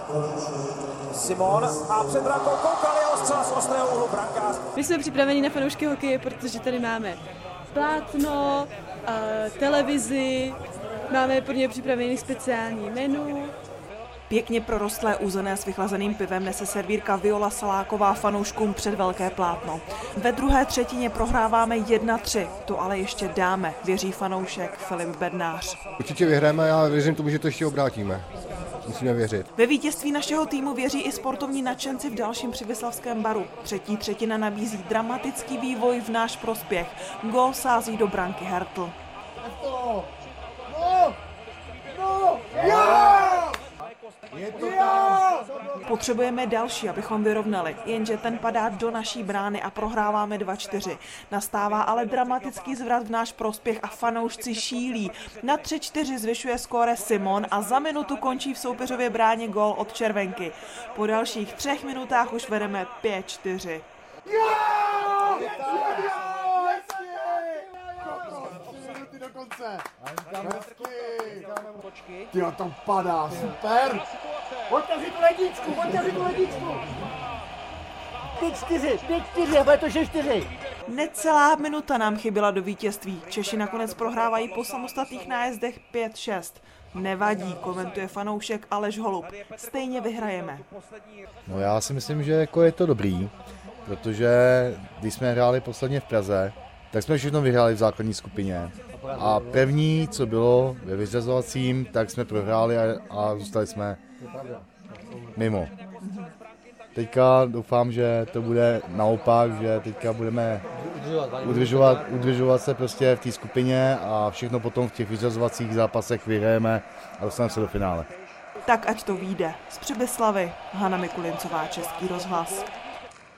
Simon a před brankou koukal jeho střela z ostrého úhlu brankář. My jsme připraveni na fanoušky hokeje, protože tady máme plátno, televizi, máme pro ně připravený speciální menu. Pěkně prorostlé uzené s vychlazeným pivem nese servírka Viola Saláková fanouškům před velké plátno. Ve druhé třetině prohráváme 1-3, to ale ještě dáme, věří fanoušek Filip Bednář. Určitě vyhráme a věřím tomu, že to ještě obrátíme. Musíme věřit. Ve vítězství našeho týmu věří i sportovní nadšenci v dalším Přibyslavském baru. Třetí třetina nabízí dramatický vývoj v náš prospěch. Gól sází do branky Hertl. Potřebujeme další, abychom vyrovnali, jenže ten padá do naší brány a prohráváme 2-4. Nastává ale dramatický zvrat v náš prospěch a fanoušci šílí. Na 3-4 zvyšuje skóre Simon a za minutu končí v soupeřově bráně gól od červenky. Po dalších 3 minutách už vedeme 5-4. Tyjo, to padá, super! Otevři tu ledničku! 5-4, bude to 6-4. Necelá minuta nám chyběla do vítězství. Češi nakonec prohrávají po samostatných nájezdech 5-6. Nevadí, komentuje fanoušek Aleš Holub. Stejně vyhrajeme. No já si myslím, že jako je to dobrý, protože když jsme hráli posledně v Praze, tak jsme všechno vyhráli v základní skupině. A první, co bylo ve vyřazovacím, tak jsme prohráli a zůstali jsme mimo. Teďka doufám, že to bude naopak, že teďka budeme udržovat se prostě v té skupině a všechno potom v těch vyřazovacích zápasech vyhrajeme a dostaneme se do finále. Tak ať to vyjde. Z Přibyslavy Hana Mikulincová, Český rozhlas.